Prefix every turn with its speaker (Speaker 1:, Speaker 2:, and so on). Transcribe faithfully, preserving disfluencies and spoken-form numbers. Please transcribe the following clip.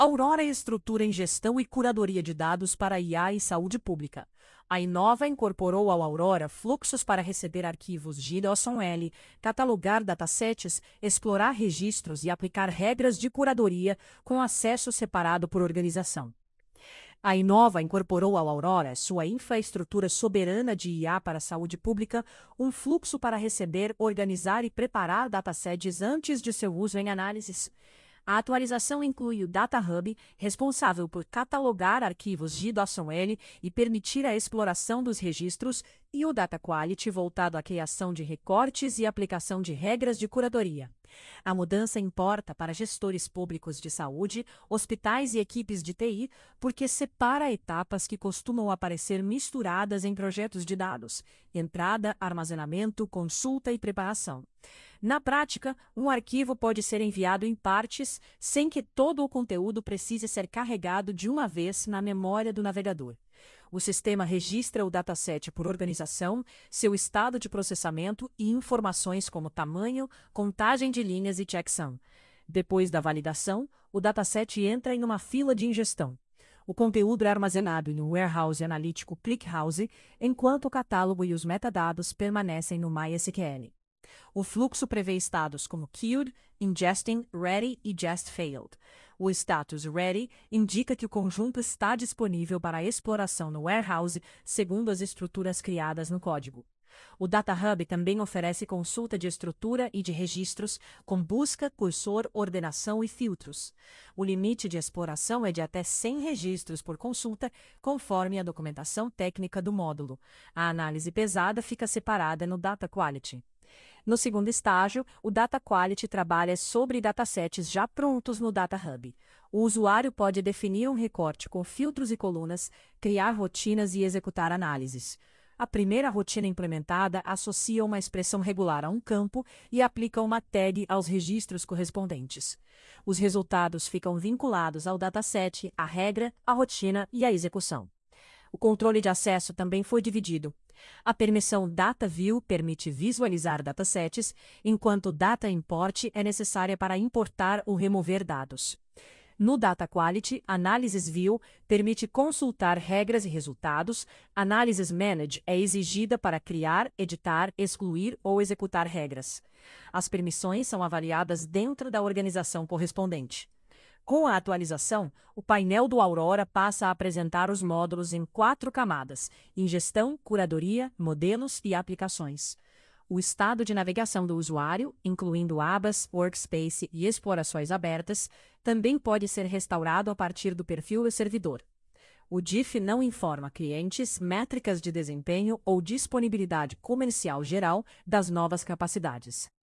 Speaker 1: Aurora estrutura em gestão e curadoria de dados para I A e saúde pública. A Inova incorporou ao Aurora fluxos para receber arquivos JSON-L, catalogar datasets, explorar registros e aplicar regras de curadoria com acesso separado por organização. A Inova incorporou ao Aurora, sua infraestrutura soberana de I A para a saúde pública, um fluxo para receber, organizar e preparar datasets antes de seu uso em análises. A atualização inclui o Data Hub, responsável por catalogar arquivos JSON-L e permitir a exploração dos registros, e o Data Quality, voltado à criação de recortes e aplicação de regras de curadoria. A mudança importa para gestores públicos de saúde, hospitais e equipes de T I, porque separa etapas que costumam aparecer misturadas em projetos de dados: entrada, armazenamento, consulta e preparação. Na prática, um arquivo pode ser enviado em partes, sem que todo o conteúdo precise ser carregado de uma vez na memória do navegador. O sistema registra o dataset por organização, seu estado de processamento e informações como tamanho, contagem de linhas e checksum. Depois da validação, o dataset entra em uma fila de ingestão. O conteúdo é armazenado no warehouse analítico ClickHouse, enquanto o catálogo e os metadados permanecem no MySQL. O fluxo prevê estados como Queued, Ingesting, Ready e Just Failed. O status Ready indica que o conjunto está disponível para exploração no warehouse segundo as estruturas criadas no código. O Data Hub também oferece consulta de estrutura e de registros, com busca, cursor, ordenação e filtros. O limite de exploração é de até cem registros por consulta, conforme a documentação técnica do módulo. A análise pesada fica separada no Data Quality. No segundo estágio, o Data Quality trabalha sobre datasets já prontos no Data Hub. O usuário pode definir um recorte com filtros e colunas, criar rotinas e executar análises. A primeira rotina implementada associa uma expressão regular a um campo e aplica uma tag aos registros correspondentes. Os resultados ficam vinculados ao dataset, à regra, à rotina e à execução. O controle de acesso também foi dividido. A permissão Data View permite visualizar datasets, enquanto Data Import é necessária para importar ou remover dados. No Data Quality, Analysis View permite consultar regras e resultados. Analysis Manage é exigida para criar, editar, excluir ou executar regras. As permissões são avaliadas dentro da organização correspondente. Com a atualização, o painel do Aurora passa a apresentar os módulos em quatro camadas: ingestão, curadoria, modelos e aplicações. O estado de navegação do usuário, incluindo abas, workspace e explorações abertas, também pode ser restaurado a partir do perfil do servidor. O D I F não informa clientes, métricas de desempenho ou disponibilidade comercial geral das novas capacidades.